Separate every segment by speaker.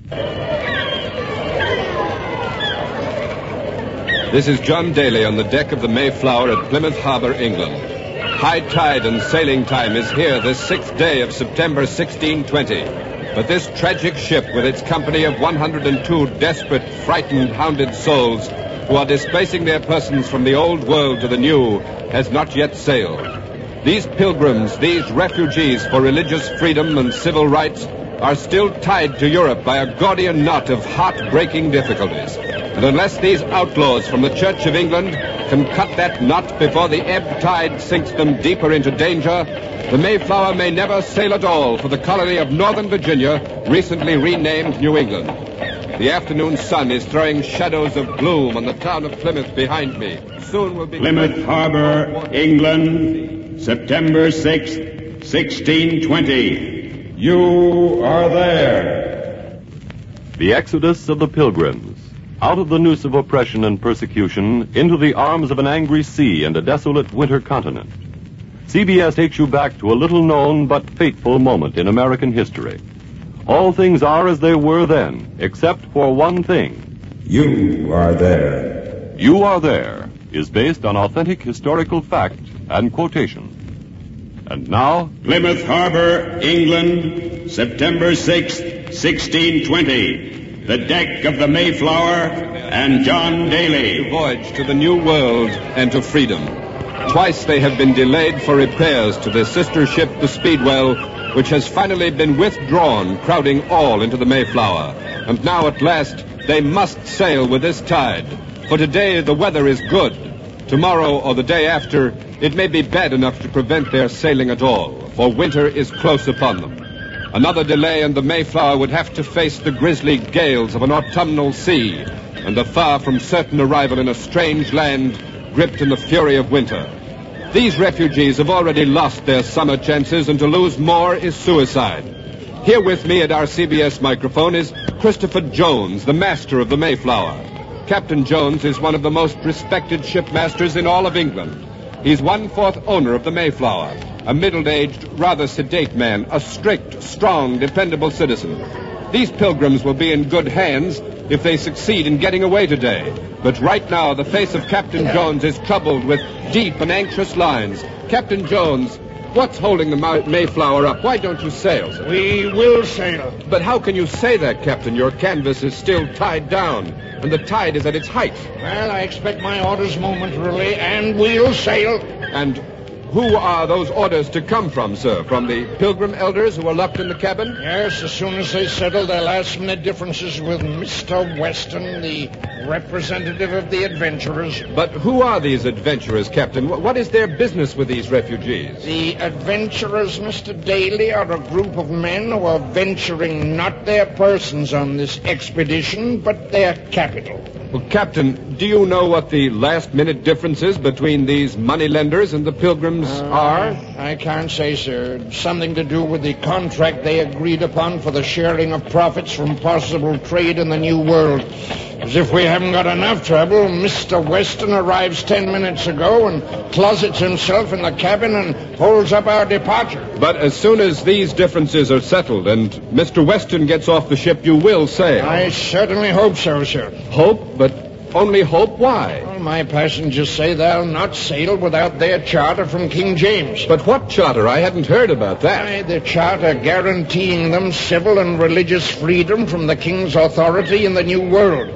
Speaker 1: This is John Daly on the deck of the Mayflower at Plymouth Harbor, England. High tide and sailing time is here this 6th day of September 1620. But this tragic ship, with its company of 102 desperate, frightened, hounded souls who are displacing their persons from the old world to the new, has not yet sailed. These pilgrims, these refugees for religious freedom and civil rights, are still tied to Europe by a Gordian knot of heart-breaking difficulties. And unless these outlaws from the Church of England can cut that knot before the ebb tide sinks them deeper into danger, the Mayflower may never sail at all for the colony of Northern Virginia, recently renamed New England. The afternoon sun is throwing shadows of gloom on the town of Plymouth behind me. Soon will be...
Speaker 2: Plymouth Harbor, England, September 6th, 1620. You are there.
Speaker 3: The exodus of the Pilgrims. Out of the noose of oppression and persecution, into the arms of an angry sea and a desolate winter continent. CBS takes you back to a little-known but fateful moment in American history. All things are as they were then, except for one thing.
Speaker 2: You are there.
Speaker 3: You Are There is based on authentic historical fact and quotation. And now...
Speaker 2: Plymouth Harbor, England, September 6th, 1620. The deck of the Mayflower and John Daly.
Speaker 1: Voyage to the New World and to freedom. Twice they have been delayed for repairs to their sister ship, the Speedwell, which has finally been withdrawn, crowding all into the Mayflower. And now at last they must sail with this tide. For today the weather is good. Tomorrow or the day after, it may be bad enough to prevent their sailing at all, for winter is close upon them. Another delay and the Mayflower would have to face the grisly gales of an autumnal sea and the far from certain arrival in a strange land gripped in the fury of winter. These refugees have already lost their summer chances, and to lose more is suicide. Here with me at our CBS microphone is Christopher Jones, the master of the Mayflower. Captain Jones is one of the most respected shipmasters in all of England. He's 1/4 owner of the Mayflower, a middle-aged, rather sedate man, a strict, strong, dependable citizen. These pilgrims will be in good hands if they succeed in getting away today. But right now, the face of Captain Jones is troubled with deep and anxious lines. Captain Jones, what's holding the Mayflower up? Why don't you sail, sir?
Speaker 4: We will sail.
Speaker 1: But how can you say that, Captain? Your canvas is still tied down, and the tide is at its height.
Speaker 4: Well, I expect my orders momentarily, and we'll sail.
Speaker 1: And who are those orders to come from, sir? From the Pilgrim elders who are locked in the cabin?
Speaker 4: Yes, as soon as they settle their last-minute differences with Mr. Weston, the representative of the adventurers.
Speaker 1: But who are these adventurers, Captain? What is their business with these refugees?
Speaker 4: The adventurers, Mr. Daly, are a group of men who are venturing not their persons on this expedition, but their capital.
Speaker 1: Well, Captain, do you know what the last-minute differences between these moneylenders and the Pilgrims are?
Speaker 4: I can't say, sir. Something to do with the contract they agreed upon for the sharing of profits from possible trade in the New World. As if we haven't got enough trouble, Mr. Weston arrives 10 minutes ago and closets himself in the cabin and holds up our departure.
Speaker 1: But as soon as these differences are settled and Mr. Weston gets off the ship, you will sail.
Speaker 4: I certainly hope so, sir.
Speaker 1: Hope? But only hope? Why?
Speaker 4: Well, my passengers say they'll not sail without their charter from King James.
Speaker 1: But what charter? I hadn't heard about that.
Speaker 4: Why, the charter guaranteeing them civil and religious freedom from the King's authority in the New World.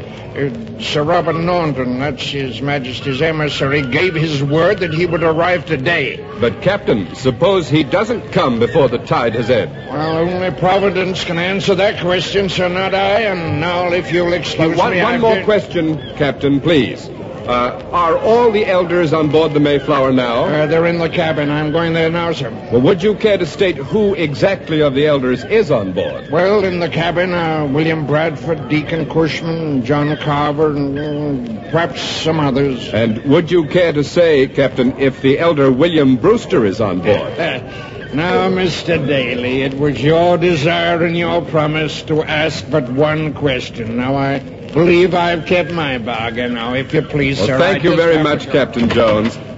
Speaker 4: Sir Robert Norton, that's His Majesty's emissary, gave his word that he would arrive today.
Speaker 1: But, Captain, suppose he doesn't come before the tide has ebbed?
Speaker 4: Well, only Providence can answer that question, sir, not I. And now, if you'll excuse me...
Speaker 1: One more question, Captain, please. Are all the elders on board the Mayflower now?
Speaker 4: They're in the cabin. I'm going there now, sir.
Speaker 1: Well, would you care to state who exactly of the elders is on board?
Speaker 4: Well, in the cabin are William Bradford, Deacon Cushman, John Carver, and perhaps some others.
Speaker 1: And would you care to say, Captain, if the elder William Brewster is on board?
Speaker 4: Now, Mr. Daly, it was your desire and your promise to ask but one question. Now, I believe I've kept my bargain. Now, if you please,
Speaker 1: well,
Speaker 4: sir...
Speaker 1: Thank you very much, Captain Jones.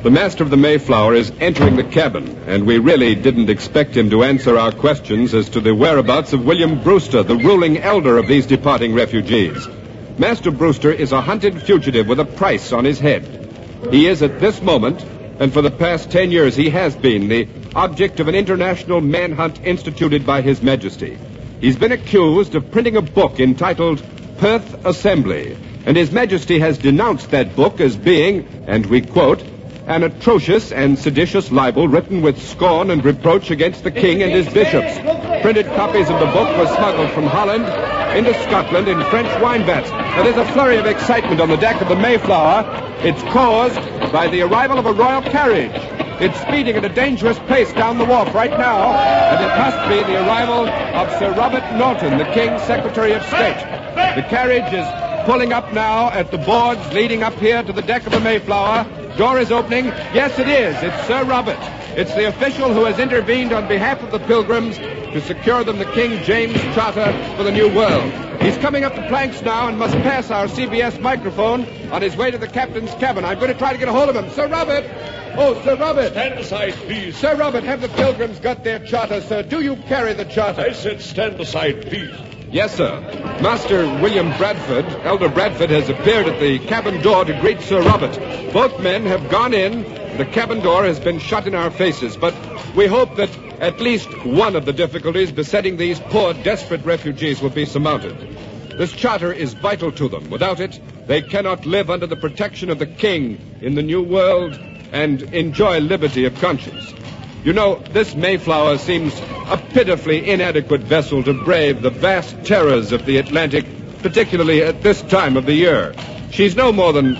Speaker 1: The master of the Mayflower is entering the cabin, and we really didn't expect him to answer our questions as to the whereabouts of William Brewster, the ruling elder of these departing refugees. Master Brewster is a hunted fugitive with a price on his head. He is at this moment, and for the past 10 years he has been, the object of an international manhunt instituted by His Majesty. He's been accused of printing a book entitled Perth Assembly, and His Majesty has denounced that book as being, and we quote, an atrocious and seditious libel written with scorn and reproach against the king and his bishops. Printed copies of the book were smuggled from Holland into Scotland in French wine vats. Now, there's a flurry of excitement on the deck of the Mayflower. It's caused by the arrival of a royal carriage. It's speeding at a dangerous pace down the wharf right now, and it must be the arrival of Sir Robert Norton, the King's Secretary of State. The carriage is pulling up now at the boards leading up here to the deck of the Mayflower. Door is opening. Yes, it is. It's Sir Robert. It's the official who has intervened on behalf of the Pilgrims to secure them the King James Charter for the New World. He's coming up the planks now and must pass our CBS microphone on his way to the captain's cabin. I'm going to try to get a hold of him. Sir Robert! Oh, Sir Robert!
Speaker 5: Stand aside, please.
Speaker 1: Sir Robert, have the Pilgrims got their charter, sir? Do you carry the charter?
Speaker 5: I said stand aside, please.
Speaker 1: Yes, sir. Master William Bradford, Elder Bradford, has appeared at the cabin door to greet Sir Robert. Both men have gone in. The cabin door has been shut in our faces, but we hope that at least one of the difficulties besetting these poor, desperate refugees will be surmounted. This charter is vital to them. Without it, they cannot live under the protection of the king in the New World and enjoy liberty of conscience. You know, this Mayflower seems a pitifully inadequate vessel to brave the vast terrors of the Atlantic, particularly at this time of the year. She's no more than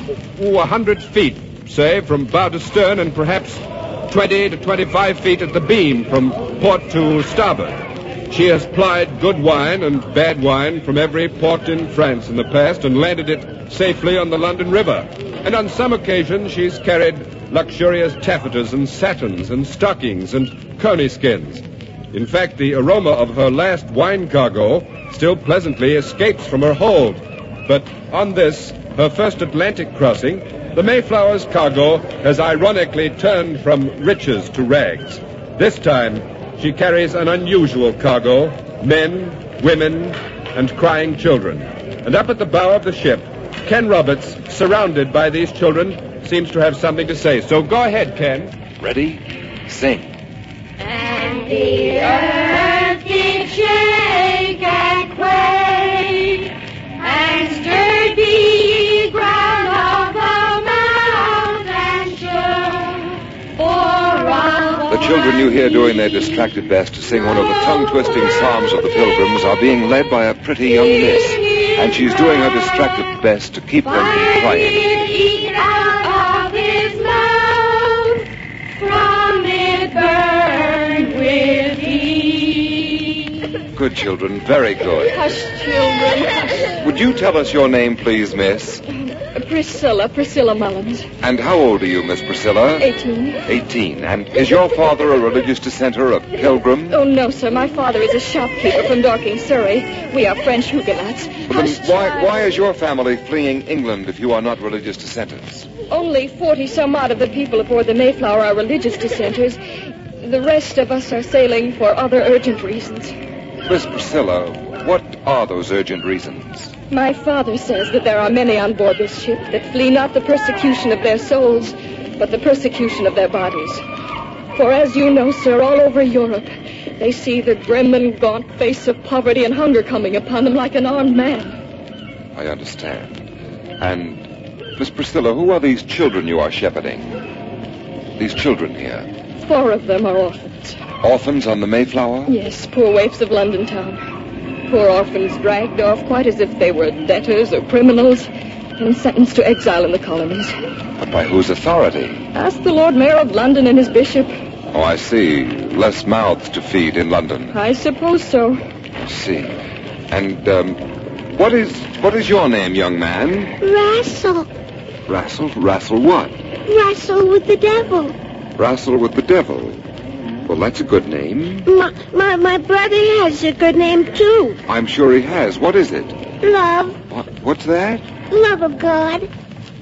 Speaker 1: 100 feet, say, from bow to stern, and perhaps 20 to 25 feet at the beam from port to starboard. She has plied good wine and bad wine from every port in France in the past and landed it safely on the London River. And on some occasions she's carried luxurious taffetas and satins and stockings and coney skins. In fact, the aroma of her last wine cargo still pleasantly escapes from her hold. But on this, her first Atlantic crossing, the Mayflower's cargo has ironically turned from riches to rags. This time, she carries an unusual cargo: men, women, and crying children. And up at the bow of the ship, Ken Roberts, surrounded by these children, seems to have something to say. So go ahead, Ken.
Speaker 6: Ready? Sing.
Speaker 7: And the earth did shake and quake, and stirred the ground of the mountain shook. For
Speaker 6: The children you hear doing their distracted best to sing one of the tongue-twisting psalms of the Pilgrims are being led by a pretty young miss, and she's doing her distracted best to keep them from crying.
Speaker 7: Eat out of his mouth, from it burned with heat.
Speaker 6: Good children, very good.
Speaker 8: Hush, children, hush.
Speaker 6: Would you tell us your name, please, miss?
Speaker 8: Priscilla Mullins.
Speaker 6: And how old are you, Miss Priscilla?
Speaker 8: 18.
Speaker 6: 18. And is your father a religious dissenter, a pilgrim?
Speaker 8: Oh, no, sir. My father is a shopkeeper from Dorking, Surrey. We are French Huguenots.
Speaker 6: Well, then why is your family fleeing England if you are not religious dissenters?
Speaker 8: Only 40-some-odd of the people aboard the Mayflower are religious dissenters. The rest of us are sailing for other urgent reasons.
Speaker 6: Miss Priscilla, what are those urgent reasons?
Speaker 8: My father says that there are many on board this ship that flee not the persecution of their souls, but the persecution of their bodies. For as you know, sir, all over Europe, they see the grim and gaunt face of poverty and hunger coming upon them like an armed man.
Speaker 6: I understand. And, Miss Priscilla, who are these children you are shepherding? These children here?
Speaker 8: 4 of them are orphans.
Speaker 6: Orphans on the Mayflower?
Speaker 8: Yes, poor waifs of London town. Poor orphans dragged off quite as if they were debtors or criminals and sentenced to exile in the colonies.
Speaker 6: But by whose authority?
Speaker 8: Ask the Lord Mayor of London and his bishop.
Speaker 6: Oh, I see. Less mouths to feed in London.
Speaker 8: I suppose so.
Speaker 6: I see. And, what is your name, young man?
Speaker 9: Wrestle.
Speaker 6: Wrestle what?
Speaker 9: Wrestle with the devil.
Speaker 6: Wrestle with the devil. Well, that's a good name.
Speaker 9: My brother has a good name, too.
Speaker 6: I'm sure he has. What is it?
Speaker 9: Love.
Speaker 6: What's that?
Speaker 9: Love of God.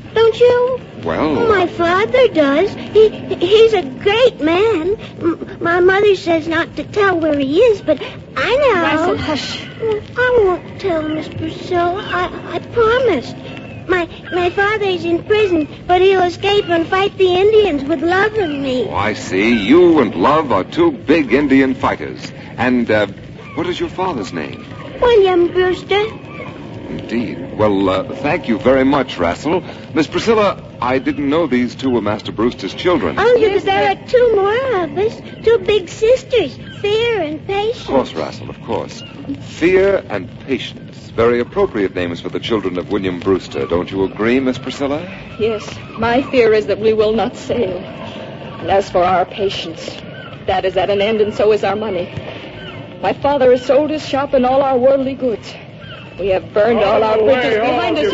Speaker 9: Don't you?
Speaker 6: Well,
Speaker 9: My father does. He's a great man. My mother says not to tell where he is, but I know.
Speaker 8: Russell, hush.
Speaker 9: I won't tell, Miss Priscilla. I promised. My father's in prison, but he'll escape and fight the Indians with Love and me.
Speaker 6: I see. You and Love are two big Indian fighters. And, what is your father's name?
Speaker 9: William Brewster.
Speaker 6: Indeed. Well, thank you very much, Russell. Miss Priscilla, I didn't know these two were Master Brewster's children.
Speaker 9: Oh, yes, there are two more of us. Two big sisters, Fear and Patience.
Speaker 6: Of course, Russell, of course. Fear and Patience. Very appropriate names for the children of William Brewster. Don't you agree, Miss Priscilla?
Speaker 8: Yes, my fear is that we will not sail. And as for our patience, that is at an end, and so is our money. My father has sold his shop and all our worldly goods. We have burned all our bridges behind us.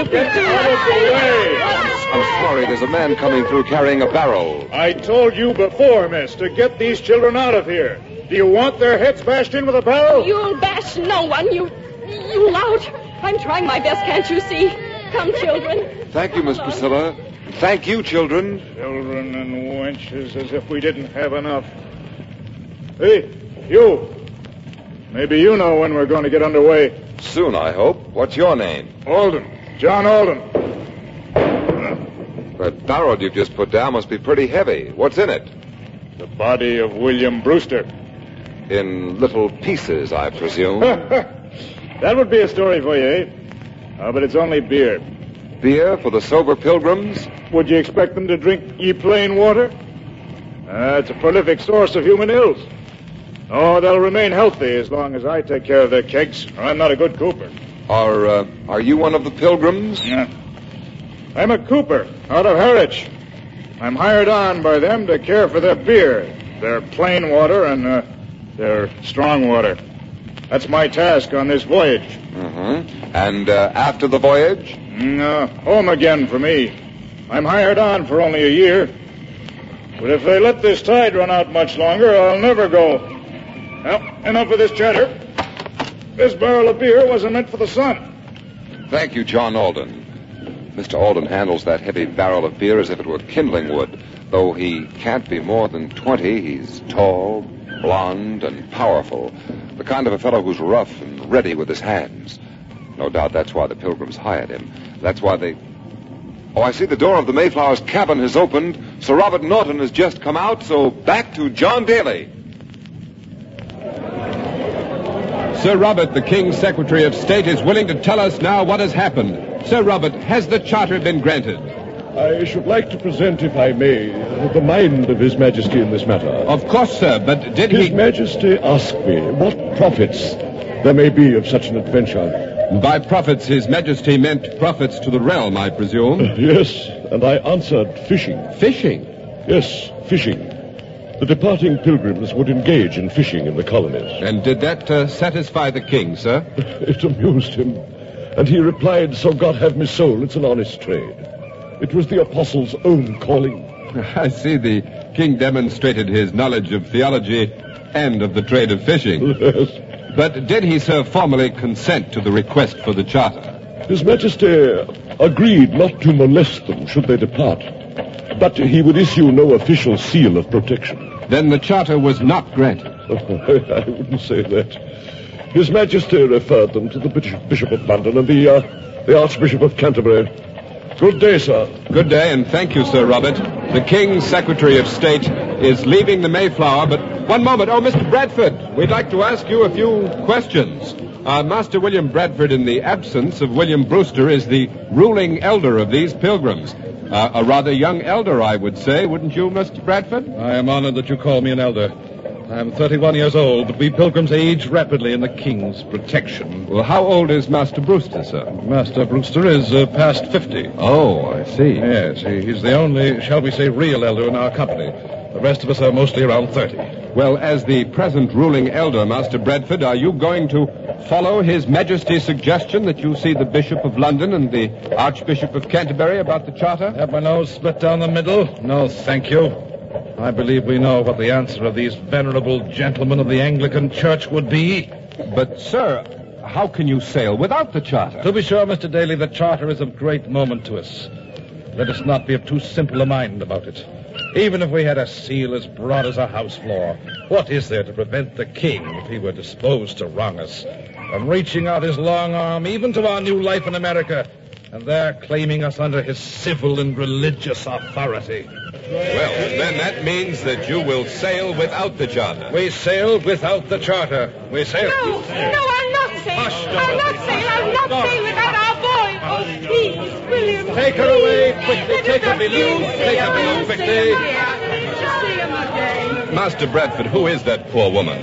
Speaker 6: I'm sorry, there's a man coming through carrying a barrel.
Speaker 5: I told you before, miss, to get these children out of here. Do you want their heads bashed in with a barrel?
Speaker 8: You'll bash no one, you lout. I'm trying my best, can't you see? Come, children.
Speaker 6: Thank you, Miss Priscilla. Thank you, children.
Speaker 5: Children and wenches, as if we didn't have enough. Hey, you. Maybe you know when we're going to get underway.
Speaker 6: Soon, I hope. What's your name?
Speaker 5: Alden. John Alden.
Speaker 6: That barrel you've just put down must be pretty heavy. What's in it?
Speaker 5: The body of William Brewster.
Speaker 6: In little pieces, I presume.
Speaker 5: That would be a story for you, eh? But it's only beer.
Speaker 6: Beer for the sober pilgrims?
Speaker 5: Would you expect them to drink ye plain water? It's a prolific source of human ills. Oh, they'll remain healthy as long as I take care of their kegs. I'm not a good cooper.
Speaker 6: Are you one of the pilgrims?
Speaker 5: Yeah. I'm a cooper out of Harwich. I'm hired on by them to care for their beer, their plain water, and their strong water. That's my task on this voyage.
Speaker 6: Mm-hmm. And after the voyage?
Speaker 5: Home again for me. I'm hired on for only a year. But if they let this tide run out much longer, I'll never go. Well, enough of this chatter. This barrel of beer wasn't meant for the sun.
Speaker 6: Thank you, John Alden. Mr. Alden handles that heavy barrel of beer as if it were kindling wood. Though he can't be more than 20, he's tall, blond, and powerful. The kind of a fellow who's rough and ready with his hands. No doubt that's why the pilgrims hired him. That's why they... Oh, I see the door of the Mayflower's cabin has opened. Sir Robert Norton has just come out, so back to John Daly.
Speaker 1: Sir Robert, the King's Secretary of State, is willing to tell us now what has happened. Sir Robert, has the charter been granted?
Speaker 10: I should like to present, if I may, the mind of His Majesty in this matter.
Speaker 1: Of course, sir, but did
Speaker 10: His Majesty asked me what profits there may be of such an adventure.
Speaker 1: By profits, His Majesty meant profits to the realm, I presume.
Speaker 10: Yes, and I answered fishing.
Speaker 1: Fishing?
Speaker 10: Yes, fishing. The departing pilgrims would engage in fishing in the colonies.
Speaker 1: And did that satisfy the king, sir?
Speaker 10: It amused him. And he replied, so God have me soul, it's an honest trade. It was the apostle's own calling.
Speaker 1: I see the king demonstrated his knowledge of theology and of the trade of fishing.
Speaker 10: Yes.
Speaker 1: But did he, sir, formally consent to the request for the charter?
Speaker 10: His Majesty agreed not to molest them should they depart. But he would issue no official seal of protection.
Speaker 1: Then the charter was not granted.
Speaker 10: I wouldn't say that. His Majesty referred them to the Bishop of London and the Archbishop of Canterbury. Good day, sir.
Speaker 1: Good day, and thank you, Sir Robert. The King's Secretary of State is leaving the Mayflower, but one moment. Oh, Mr. Bradford, we'd like to ask you a few questions. Master William Bradford, in the absence of William Brewster, is the ruling elder of these pilgrims. A rather young elder, I would say, wouldn't you, Mr. Bradford?
Speaker 11: I am honored that you call me an elder. I am 31 years old, but we pilgrims age rapidly in the King's protection.
Speaker 1: Well, how old is Master Brewster, sir?
Speaker 11: Master Brewster is past 50.
Speaker 1: Oh, I see.
Speaker 11: Yes, he's the only, shall we say, real elder in our company. The rest of us are mostly around 30.
Speaker 1: Well, as the present ruling elder, Master Bradford, are you going to follow His Majesty's suggestion that you see the Bishop of London and the Archbishop of Canterbury about the charter?
Speaker 11: Have my nose split down the middle? No, thank you. I believe we know what the answer of these venerable gentlemen of the Anglican Church would be.
Speaker 1: But, sir, how can you sail without the charter?
Speaker 11: To be sure, Mr. Daly, the charter is of great moment to us. let us not be of too simple a mind about it. Even if we had a seal as broad as a house floor, what is there to prevent the king, if he were disposed to wrong us, from reaching out his long arm even to our new life in America, and there claiming us under his civil and religious authority?
Speaker 1: Well, then that means that you will sail without the charter.
Speaker 11: We sail without the charter. We sail.
Speaker 7: No, I'll not sail. I'll not sail without our boy. Oh, please, William.
Speaker 11: Take her away quickly. Take her below. Take her below quickly.
Speaker 1: Master Bradford, who is that poor woman?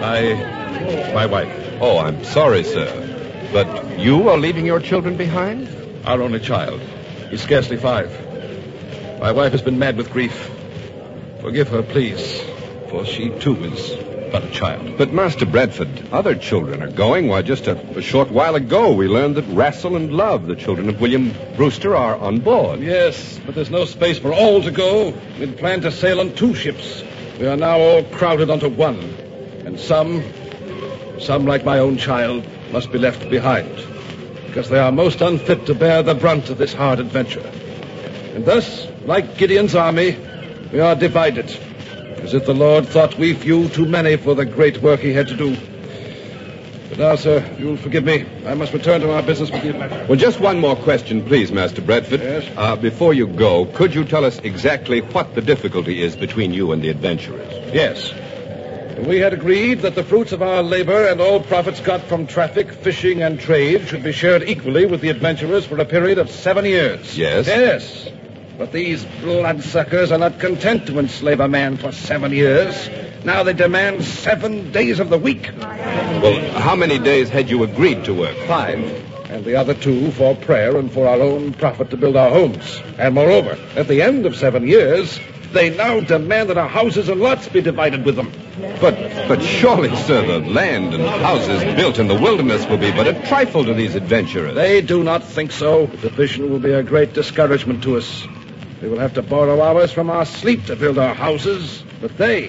Speaker 11: My wife.
Speaker 1: Oh, I'm sorry, sir. But you are leaving your children behind?
Speaker 11: Our only child. He's scarcely 5. My wife has been mad with grief. Forgive her, please, for she, too, is but a child.
Speaker 1: But, Master Bradford, other children are going. Why, just a short while ago, we learned that Rassel and Love, the children of William Brewster, are on board.
Speaker 11: Yes, but there's no space for all to go. We'd planned to sail on 2 ships. We are now all crowded onto one. And some, like my own child, must be left behind, because they are most unfit to bear the brunt of this hard adventure. And thus, like Gideon's army, we are divided, as if the Lord thought we few too many for the great work he had to do. But now, sir, you'll forgive me. I must return to our business with the adventure.
Speaker 1: Well, just one more question, please, Master Bradford.
Speaker 11: Yes?
Speaker 1: Before you go, could you tell us exactly what the difficulty is between you and the adventurers?
Speaker 11: Yes. We had agreed that the fruits of our labor and all profits got from traffic, fishing, and trade should be shared equally with the adventurers for a period of 7 years.
Speaker 1: Yes?
Speaker 11: Yes. But these bloodsuckers are not content to enslave a man for 7 years. Now they demand 7 days of the week.
Speaker 1: Well, how many days had you agreed to work?
Speaker 11: 5. And the other 2 for prayer and for our own profit to build our homes. And moreover, at the end of 7 years, they now demand that our houses and lots be divided with them.
Speaker 1: But surely, sir, the land and houses built in the wilderness will be but a trifle to these adventurers.
Speaker 11: They do not think so. The division will be a great discouragement to us. We will have to borrow hours from our sleep to build our houses. But they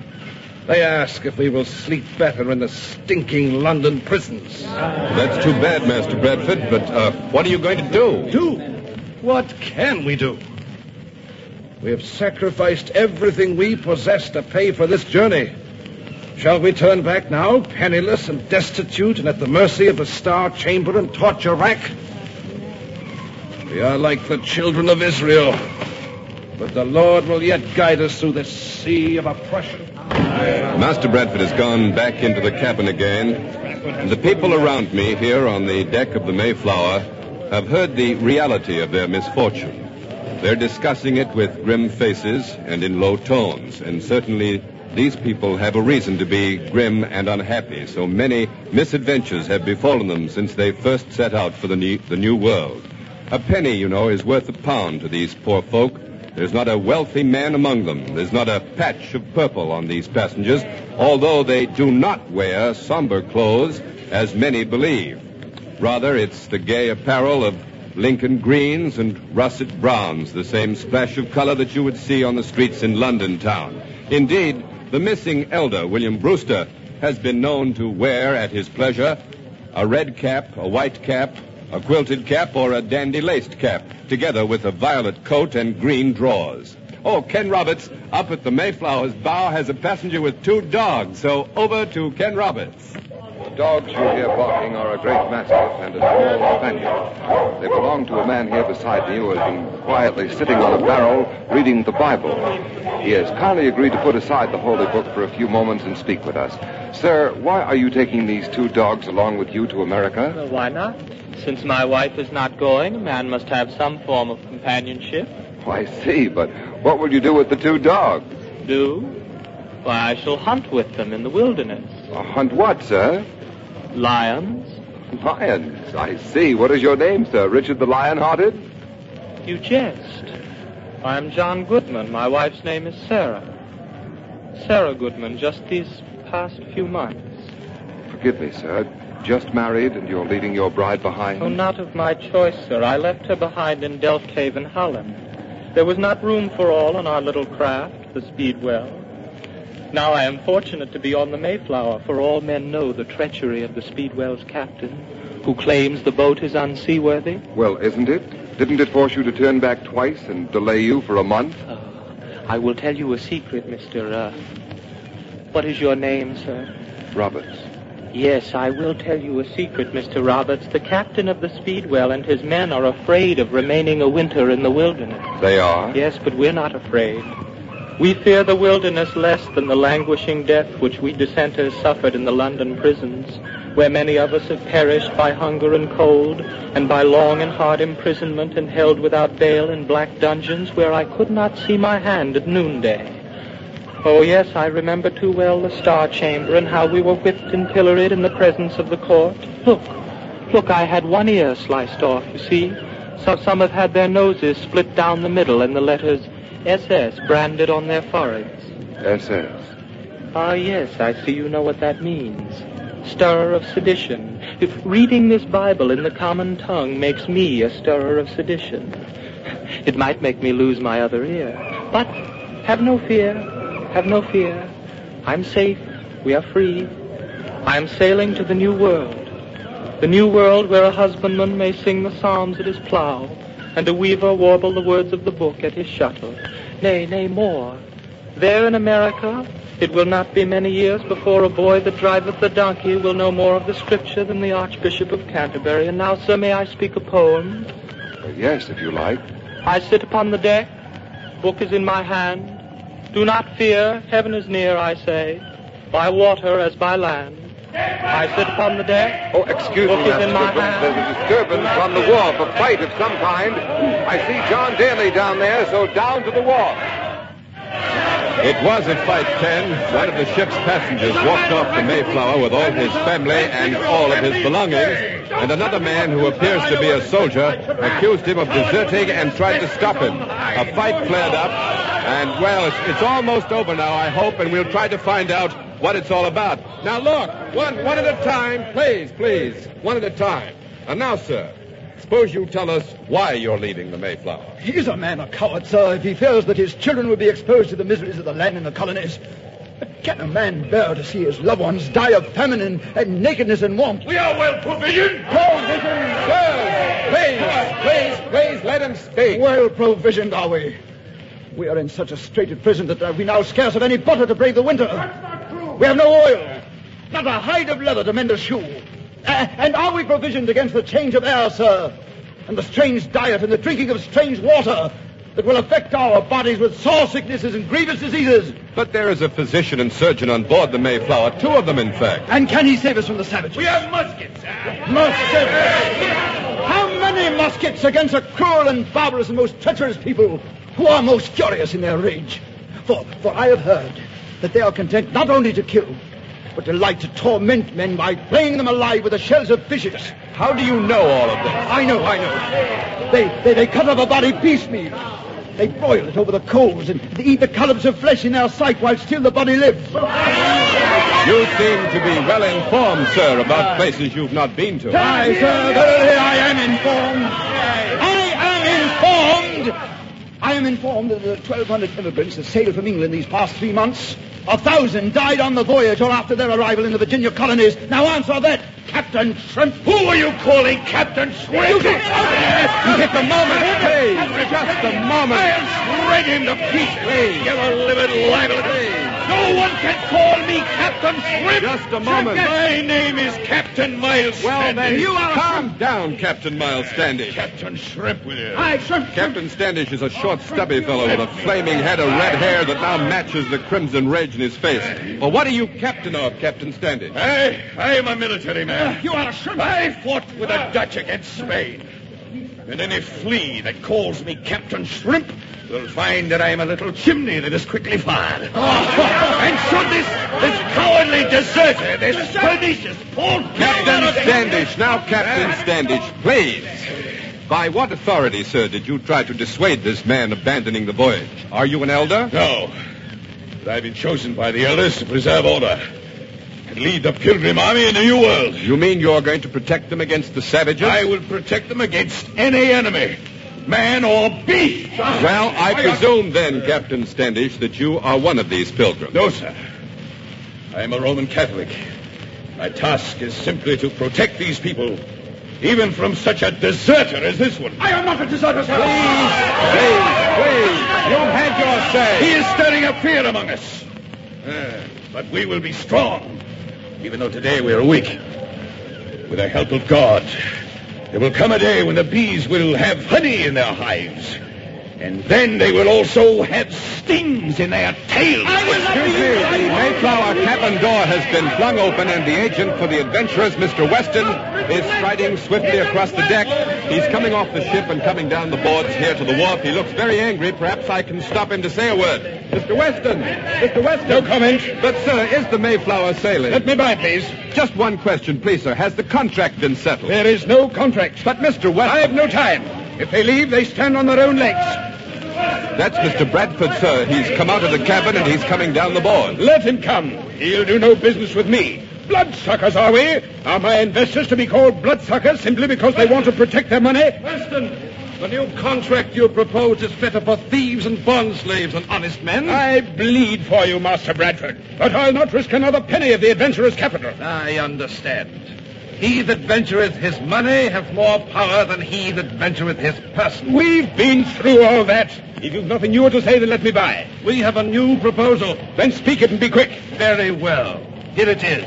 Speaker 11: ask if we will sleep better in the stinking London prisons.
Speaker 1: That's too bad, Master Bradford, but what are you going to do?
Speaker 11: Do? What can we do? We have sacrificed everything we possess to pay for this journey. Shall we turn back now, penniless and destitute, and at the mercy of the Star Chamber and torture rack? We are like the children of Israel, but the Lord will yet guide us through this sea of oppression.
Speaker 1: Master Bradford has gone back into the cabin again, and the people around me here on the deck of the Mayflower have heard the reality of their misfortune. They're discussing it with grim faces and in low tones, and certainly these people have a reason to be grim and unhappy. So many misadventures have befallen them since they first set out for the new world. A penny, you know, is worth £1 to these poor folk. There's not a wealthy man among them. There's not a patch of purple on these passengers, although they do not wear somber clothes, as many believe. Rather, it's the gay apparel of Lincoln greens and russet browns, the same splash of color that you would see on the streets in London town. Indeed, the missing elder, William Brewster, has been known to wear at his pleasure a red cap, a white cap, a quilted cap, or a dandy-laced cap, together with a violet coat and green drawers. Oh, Ken Roberts, up at the Mayflower's bow, has a passenger with 2 dogs, so over to Ken Roberts.
Speaker 6: The dogs you hear barking are a great mastiff and a small spaniel. They belong to a man here beside me who has been quietly sitting on a barrel reading the Bible. He has kindly agreed to put aside the holy book for a few moments and speak with us. Sir, why are you taking these 2 dogs along with you to America?
Speaker 12: Well, why not? Since my wife is not going, a man must have some form of companionship.
Speaker 6: Oh, I see, but what will you do with the 2 dogs?
Speaker 12: Do? Why, I shall hunt with them in the wilderness.
Speaker 6: Hunt what, sir?
Speaker 12: Lions.
Speaker 6: Lions? I see. What is your name, sir? Richard the Lion-Hearted?
Speaker 12: You jest. I'm John Goodman. My wife's name is Sarah. Sarah Goodman, just these past few months.
Speaker 6: Forgive me, sir. Just married and you're leaving your bride behind?
Speaker 12: Oh, not of my choice, sir. I left her behind in Delfthaven, Holland. There was not room for all on our little craft, the Speedwell. Now I am fortunate to be on the Mayflower, for all men know the treachery of the Speedwell's captain, who claims the boat is unseaworthy.
Speaker 6: Well, isn't it? Didn't it force you to turn back twice and delay you for a month?
Speaker 12: I will tell you a secret, Mr. What is your name, sir?
Speaker 6: Roberts.
Speaker 12: Yes, I will tell you a secret, Mr. Roberts. The captain of the Speedwell and his men are afraid of remaining a winter in the wilderness.
Speaker 6: They are?
Speaker 12: Yes, but we're not afraid. We fear the wilderness less than the languishing death which we dissenters suffered in the London prisons, where many of us have perished by hunger and cold, and by long and hard imprisonment and held without bail in black dungeons where I could not see my hand at noonday. Oh, yes, I remember too well the Star Chamber and how we were whipped and pilloried in the presence of the court. Look, I had one ear sliced off, you see. So some have had their noses split down the middle and the letters SS branded on their foreheads.
Speaker 6: SS?
Speaker 12: Ah, yes, I see you know what that means. Stirrer of sedition. If reading this Bible in the common tongue makes me a stirrer of sedition, it might make me lose my other ear. But have no fear. Have no fear. I'm safe. We are free. I am sailing to the new world. The new world where a husbandman may sing the psalms at his plow, and a weaver warble the words of the book at his shuttle. Nay, more. There in America, it will not be many years before a boy that driveth the donkey will know more of the Scripture than the Archbishop of Canterbury. And now, sir, may I speak a poem?
Speaker 6: Yes, if you like.
Speaker 12: I sit upon the deck. Book is in my hand. Do not fear, heaven is near, I say, by water as by land. I sit upon the deck.
Speaker 6: Oh, excuse me, Master Strickland. There's a disturbance on the wharf, a fight of some kind. I see John Daly down there, so down to the wharf.
Speaker 1: It was a fight, Ken. One of the ship's passengers walked off the Mayflower with all his family and all of his belongings, and another man who appears to be a soldier accused him of deserting and tried to stop him. A fight flared up, and, well, it's almost over now, I hope, and we'll try to find out what it's all about. Now, look, one at a time, please, one at a time. And now, sir, suppose you tell us why you're leaving the Mayflower.
Speaker 13: He's a man of coward, sir, if he fears that his children will be exposed to the miseries of the land and the colonies. But can a man bear to see his loved ones die of famine and nakedness and want?
Speaker 5: We are well provisioned.
Speaker 1: Sir, please, let him speak.
Speaker 13: Well provisioned, are we? We are in such a strait at present that we now scarce have any butter to brave the winter. We have no oil, not a hide of leather to mend a shoe. And are we provisioned against the change of air, sir? And the strange diet and the drinking of strange water that will affect our bodies with sore sicknesses and grievous diseases?
Speaker 1: But there is a physician and surgeon on board the Mayflower, two of them, in fact.
Speaker 13: And can he save us from the savages?
Speaker 5: We have muskets.
Speaker 13: Muskets? How many muskets against a cruel and barbarous and most treacherous people who are most furious in their rage? For I have heard that they are content not only to kill, but delight to torment men by flaying them alive with the shells of fishes.
Speaker 1: How do you know all of this?
Speaker 13: I know. They cut up a body piecemeal. They broil it over the coals and they eat the collops of flesh in their sight while still the body lives.
Speaker 1: You seem to be well informed, sir, about places you've not been to.
Speaker 13: Aye, sir, verily I am informed. I am informed that the 1,200 immigrants that sailed from England these past 3 months, 1,000 died on the voyage or after their arrival in the Virginia colonies. Now answer that, Captain Shrimp.
Speaker 5: Who are you calling Captain Shrimp?
Speaker 1: You hit the moment, please. Just a moment.
Speaker 5: I'll shred him to pieces.
Speaker 1: Please.
Speaker 5: Give a living libel. No one can call me Captain Shrimp.
Speaker 1: Just a moment.
Speaker 5: My name is Captain Miles
Speaker 1: Well,
Speaker 5: Standish.
Speaker 1: then you are... Calm down, Captain Miles Standish.
Speaker 5: Captain Shrimp with you.
Speaker 13: Aye, Shrimp.
Speaker 1: Captain Standish is a short, stubby fellow with a flaming head of red hair that now matches the crimson rage in his face. Well, what are you captain of, Captain Standish?
Speaker 5: I am a military man.
Speaker 13: You are a Shrimp.
Speaker 5: I fought with the Dutch against Spain. And any flea that calls me Captain Shrimp will find that I am a little chimney that is quickly fired. And should this cowardly deserter, this pernicious false...
Speaker 1: Captain Standish, now, Captain Standish, please. By what authority, sir, did you try to dissuade this man abandoning the voyage? Are you an elder?
Speaker 5: No. But I've been chosen by the elders to preserve order and lead the Pilgrim Army in the New World.
Speaker 1: You mean you're going to protect them against the savages?
Speaker 5: I will protect them against any enemy, man or beast.
Speaker 1: Well, I presume then, Captain Standish, that you are one of these pilgrims.
Speaker 5: No, sir. I am a Roman Catholic. My task is simply to protect these people Even from such a deserter as this one.
Speaker 13: I am not a deserter, sir.
Speaker 5: Please. You've had your say. He is stirring up fear among us. But we will be strong, even though today we are weak. With the help of God, there will come a day when the bees will have honey in their hives. And then they will also have stings in their tails.
Speaker 1: Excuse me, the Mayflower cabin door has been flung open, and the agent for the adventurers, Mr. Weston, is striding swiftly across the deck. He's coming off the ship and coming down the boards here to the wharf. He looks very angry. Perhaps I can stop him to say a word. Mr. Weston! Mr. Weston!
Speaker 5: No comment.
Speaker 1: But, sir, is the Mayflower sailing?
Speaker 5: Let me by, please.
Speaker 1: Just one question, please, sir. Has the contract been settled?
Speaker 5: There is no contract.
Speaker 1: But, Mr. Weston...
Speaker 5: I have no time. If they leave, they stand on their own legs.
Speaker 1: That's Mr. Bradford, sir. He's come out of the cabin and he's coming down the board.
Speaker 5: Let him come. He'll do no business with me. Bloodsuckers, are we? Are my investors to be called bloodsuckers simply because they want to protect their money?
Speaker 11: Weston, the new contract you propose is fitter for thieves and bond slaves than honest men.
Speaker 5: I bleed for you, Master Bradford, but I'll not risk another penny of the adventurer's capital.
Speaker 11: I understand. He that ventureth his money hath more power than he that ventureth his person.
Speaker 5: We've been through all that. If you've nothing newer to say, then let me by.
Speaker 11: We have a new proposal.
Speaker 5: Then speak it and be quick.
Speaker 11: Very well. Here it is.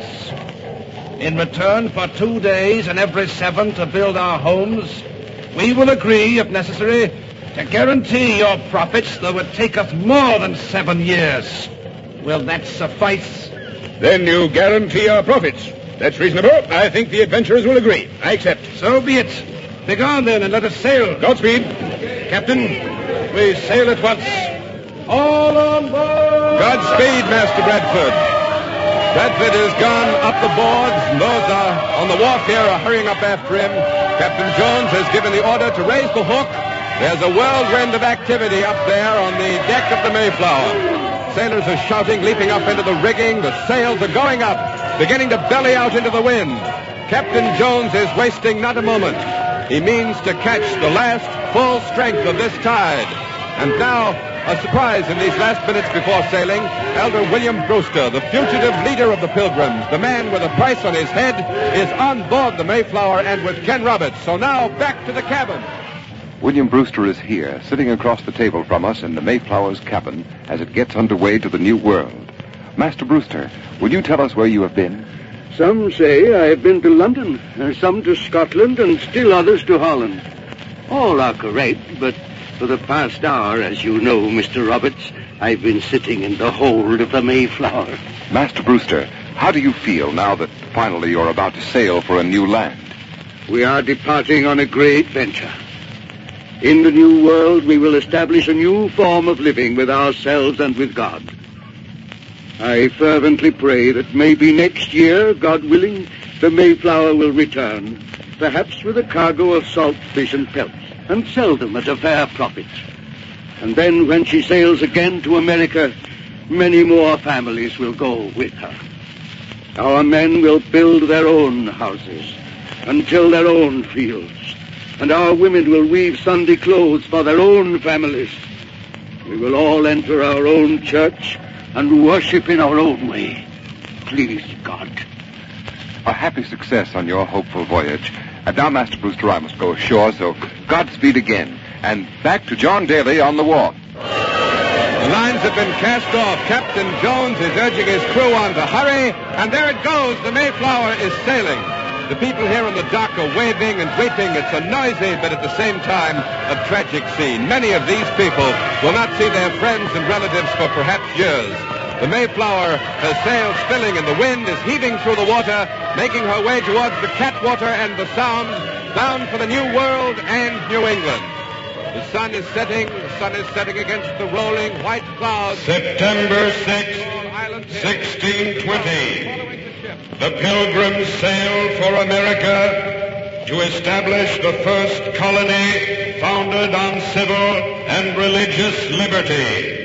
Speaker 11: In return for 2 days in every 7 to build our homes, we will agree, if necessary, to guarantee your profits, though it take us more than 7 years. Will that suffice?
Speaker 5: Then you guarantee our profits. That's reasonable. I think the adventurers will agree. I accept.
Speaker 11: So be it. Begone then and let us sail.
Speaker 5: Godspeed.
Speaker 11: Captain, we sail at once. All on board!
Speaker 1: Godspeed, Master Bradford. Bradford has gone up the boards, and those on the wharf here are hurrying up after him. Captain Jones has given the order to raise the hook. There's a whirlwind of activity up there on the deck of the Mayflower. Sailors are shouting, leaping up into the rigging. The sails are going up, beginning to belly out into the wind. Captain Jones is wasting not a moment. He means to catch the last full strength of this tide. And now, a surprise in these last minutes before sailing. Elder William Brewster, the fugitive leader of the Pilgrims, the man with a price on his head, is on board the Mayflower and with Ken Roberts. So now, back to the cabin.
Speaker 6: William Brewster is here, sitting across the table from us in the Mayflower's cabin as it gets underway to the New World. Master Brewster, will you tell us where you have been?
Speaker 14: Some say I have been to London, some to Scotland, and still others to Holland. All are correct, but for the past hour, as you know, Mr. Roberts, I've been sitting in the hold of the Mayflower.
Speaker 6: Master Brewster, how do you feel now that finally you're about to sail for a new land?
Speaker 14: We are departing on a great venture. In the New World, we will establish a new form of living with ourselves and with God. I fervently pray that maybe next year, God willing, the Mayflower will return, perhaps with a cargo of salt fish and pelts, and sell them at a fair profit. And then when she sails again to America, many more families will go with her. Our men will build their own houses and till their own fields. And our women will weave Sunday clothes for their own families. We will all enter our own church and worship in our own way. Please, God.
Speaker 6: A happy success on your hopeful voyage. And now, Master Brewster, I must go ashore, so Godspeed again. And back to John Daly on the wharf.
Speaker 1: The lines have been cast off. Captain Jones is urging his crew on to hurry. And there it goes. The Mayflower is sailing. The people here on the dock are waving and weeping. It's a noisy, but at the same time, a tragic scene. Many of these people will not see their friends and relatives for perhaps years. The Mayflower, her sails filling and the wind is heaving through the water, making her way towards the Catwater and the Sound, bound for the New World and New England. The sun is setting against the rolling white clouds.
Speaker 2: September 6th, 1620. The Pilgrims sailed for America to establish the first colony founded on civil and religious liberty.